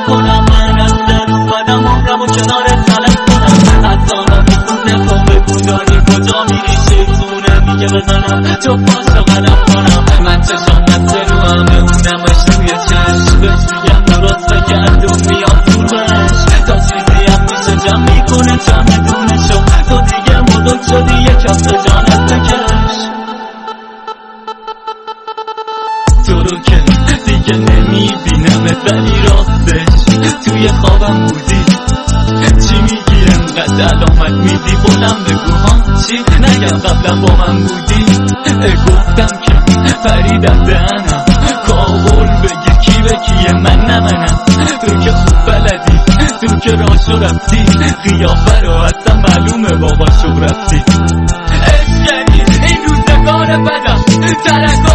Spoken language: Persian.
کنم. من از دست اومدم عمرم و کنارت غلط کنم. از آنا میخونه کن بگو داری کجا میری شیطونه میگه بزنم چو پاس رو قدم کنم. من چشم دست رو همه اونمش روی چشم بهش میگم درست بگردون میاد دور بهش تا چیزیم میشه جمع میکنه چمدونشو تو دیگه بزرگ شدی یک کف جانت بکش. تو رو که دیگه نمیبینم ولی راستش توی خوابم بودی. چی میگی انقدر علامت میدی بلند بگو ها چی نگم قبلا با من بودی. گفتم که فریدم دهنم کابل بگیر کی به کیه من نمنم. تو که خوب بلدی تو که راشو رفتی قیافه رو اصلا معلومه بابا شو رفتی. اشکنی این روزگار بدم ترکا